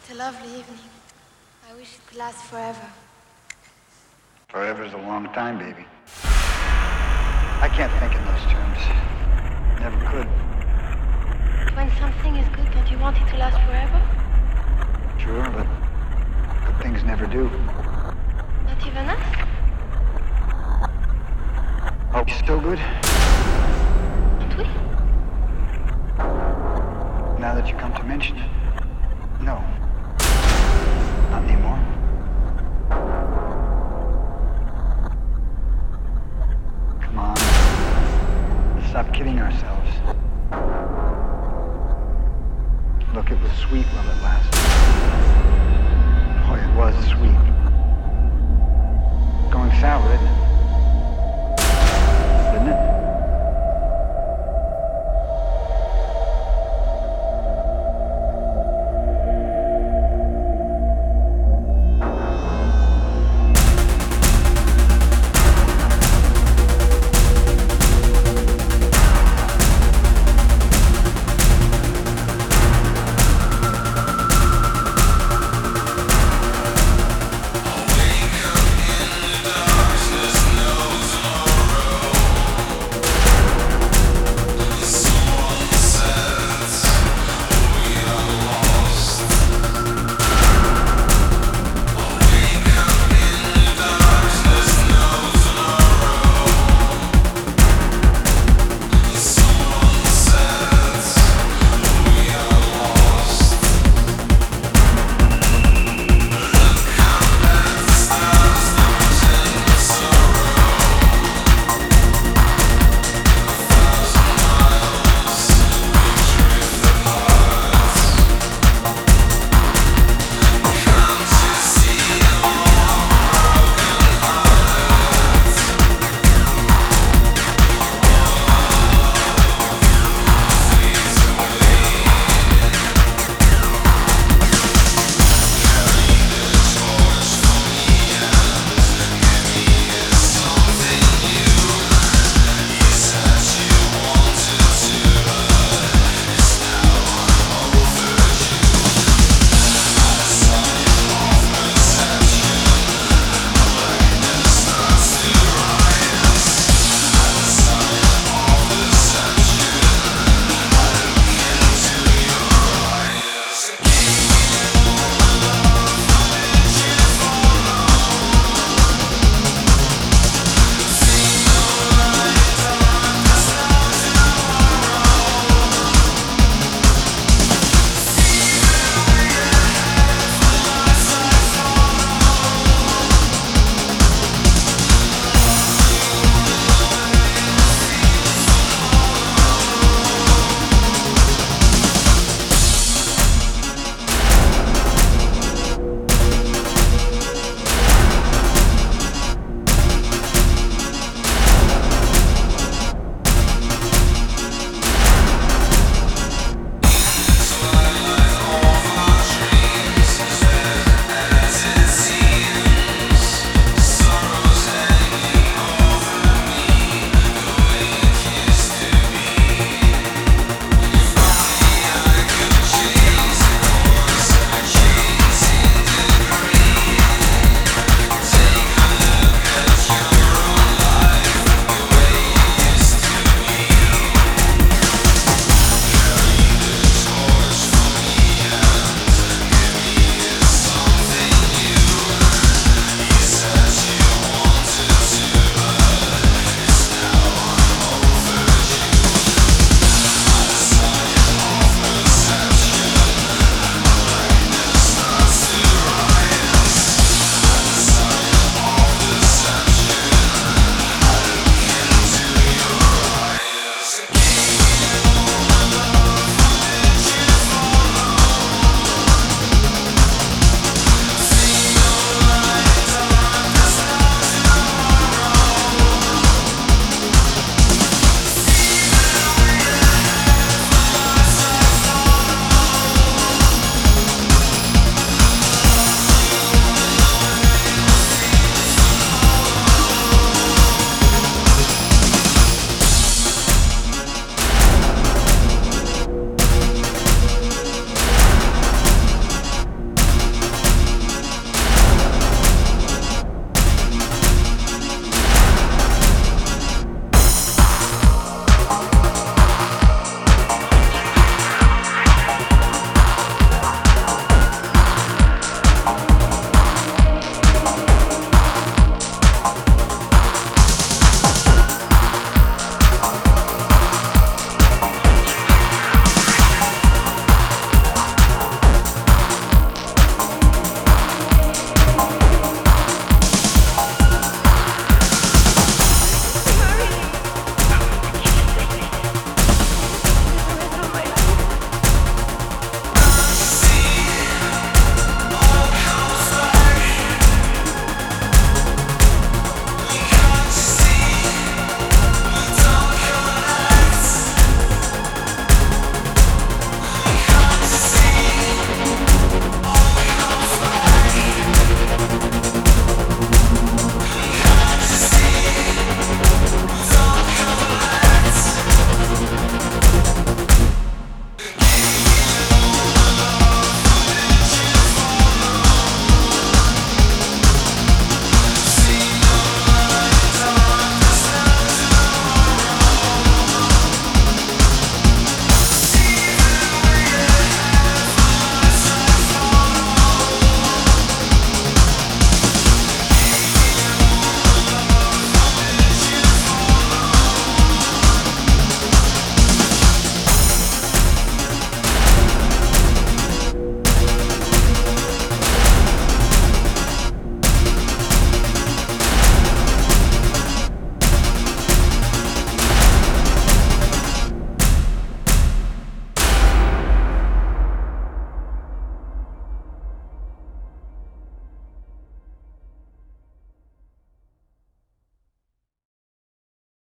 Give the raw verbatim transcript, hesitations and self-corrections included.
It's a lovely evening. I wish it could last forever. Forever's a long time, baby. I can't think in those terms. Never could. When something is good, don't you want it to last forever? Sure, but good things never do. Not even us? Are we still good? Aren't we? Now that you come to mention it, no. Not anymore. Come on. Let's stop kidding ourselves. Look, it was sweet while it lasted. Boy, it was sweet. Going sour, isn't it?